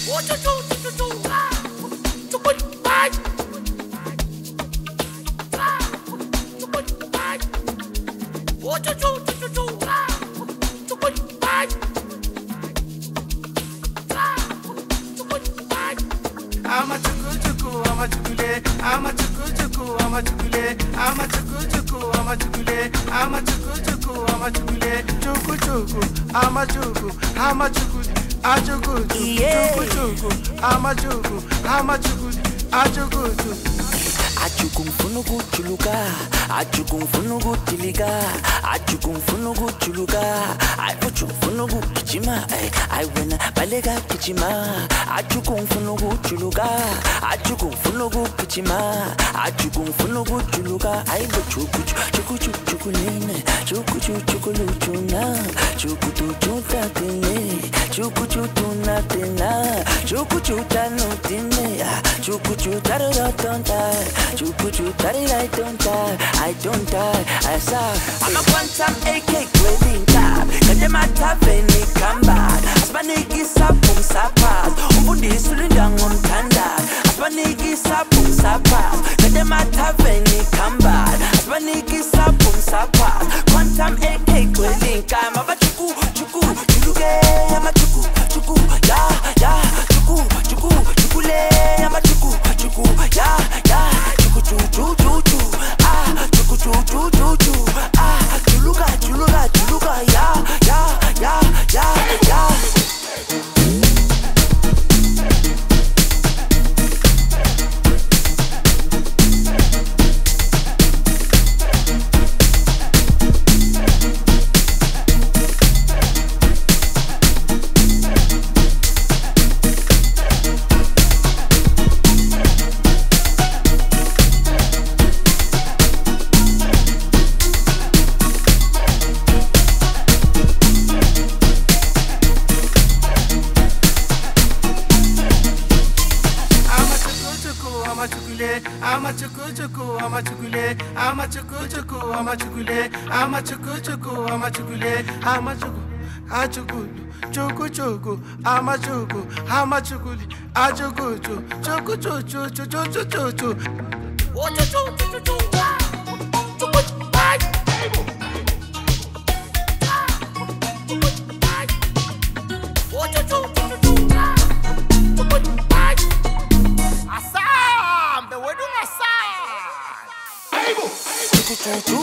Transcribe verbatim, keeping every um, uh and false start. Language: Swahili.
I'm a chuku chuku, I'm a chukule, I'm a chuku chuku, I'm a chukule, I'm a chuku chuku, I'm a chukule, I'm a chuku chuku, I'm a chukule, chuku chuku, I'm a chuku, I'm a chukule, a chuku chuku, chuku, I'm a chuku, I'm a chukule, a chuku chuku. Achukum funugu chuluka, achukum funugu tiliga, achukum funugu chuluga, I uchu funugu kichima, I win balega kichima, achukum funugu chuluga, achukum funugu kichima, achukum funugu chuluga, I chuku chuku chuku nene, chuku chuku luchuna, chuku tu chuta tene, chuku chutu na tena, chuku chuta no tene, chuku chuta rotonta. Chuku chuku, I don't die, I don't die, I saw. I'm a quantum A K wedding card. Kadema taveni kamba. Aspaniki sapum sapas. Umbundi sulindang umtanda. Aspaniki sapum sapas. Kadema taveni kamba. Aspaniki sapum sapas. Quantum A K wedding card. Mama chuku chuku chuluge. Yama chuku chuku ya ya chuku chuku chukule. Yama chuku chuku ya ya. Chuku chuku chuku ah chuku chuku chuku ah chuluga chuluga chuluga ya ya ya ya ya. I'm a chuku chuku, I'm a chukule, I'm a chuku chuku, I'm a chukule, I'm a chuku chuku, I'm a chukule, I'm a chuku, a chukulu, chuku chuku, I'm a chuku, I'm a chukule, a chuku chuku, chuku chuku, chuku chuku chuku. What you do, do, do, do, Chuku